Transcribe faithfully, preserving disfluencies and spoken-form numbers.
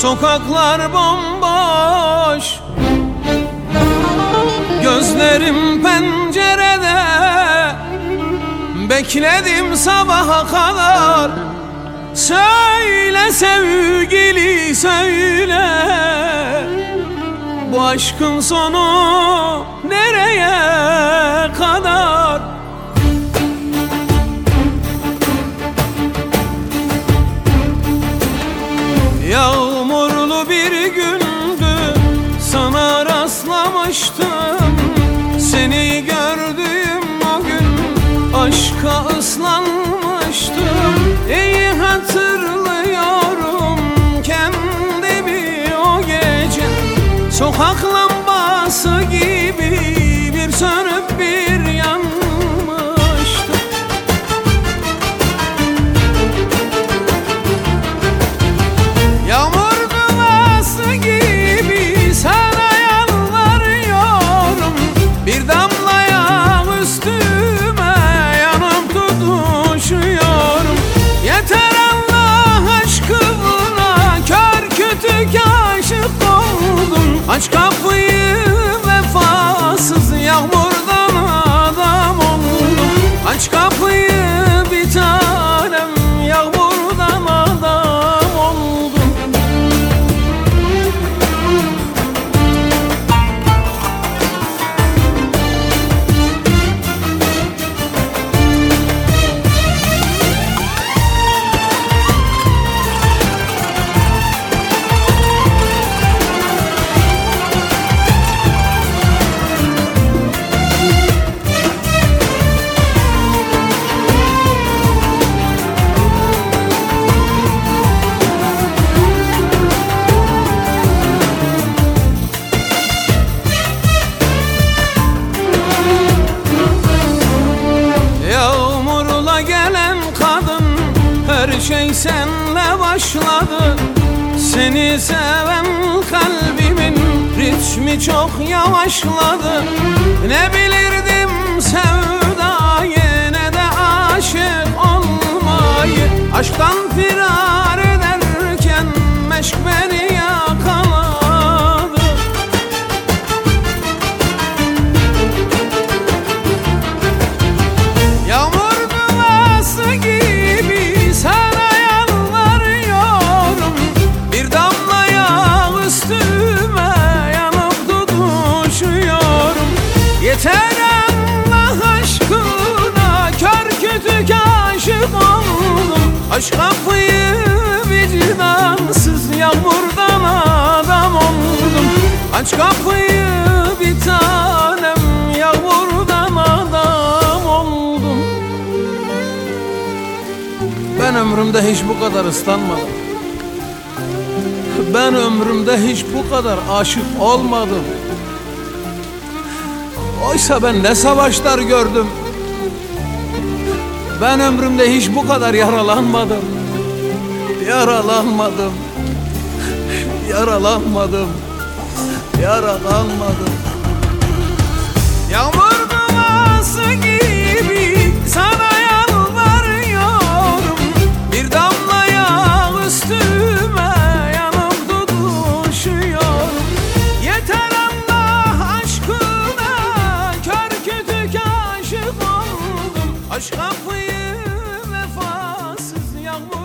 Sokaklar bomboş, gözlerim pencerede. Bekledim sabaha kadar. Söyle sevgili söyle, bu aşkın sonu nereye kadar? Yağmurlu bir gündü, sana rastlamıştım. Seni gördüğüm o gün aşka ıslanmıştım. İyi hatırlıyorum kendimi o gece. Sokak lambası gibi bir sönüp bir yanmıştım. Yağmur duası gibi sana yalvarıyorum. Bir damla yağ üstüme yanıp tutuşuyorum. Yeter Allah aşkına, kör kütük aşık oldum. Aç kapıyı vefasız, yağmurdan adam oldum. Aç kapıyı bir tanem, yağmurdan adam oldum. Her şey senle başladı. Seni seven kalbimin ritmi çok yavaşladı. Ne bilirdim sevdayı, ne de aşık olmayı. Aşktan firar ederken meşk beni yakaladı. Yağmur duası gibi sana yalvarıyorum. Bir damla yağ üstüme yanıp tutuşuyorum. Yeter Allah aşkına, kör kütük aşık oldum. Aç kapıyı vicdansız, yağmurdan adam oldum. Aç kapıyı bir tanem, yağmurdan adam oldum. Ben ömrümde hiç bu kadar ıslanmadım. Ben ömrümde hiç bu kadar aşık olmadım. Oysa ben ne savaşlar gördüm. Ben ömrümde hiç bu kadar yaralanmadım. Yaralanmadım. Yaralanmadım. Yaralanmadım. Yağmur duası gibi sana yalvarıyorum. Bir damla yağ üstüme yanıp tutuşuyorum. Yeter Allah aşkına, kör kütük aşık oldum. Aç kapıyı vefasız, yağmur